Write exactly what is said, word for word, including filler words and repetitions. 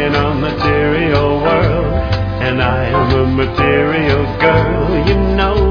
in a material world, and I am a material girl. You know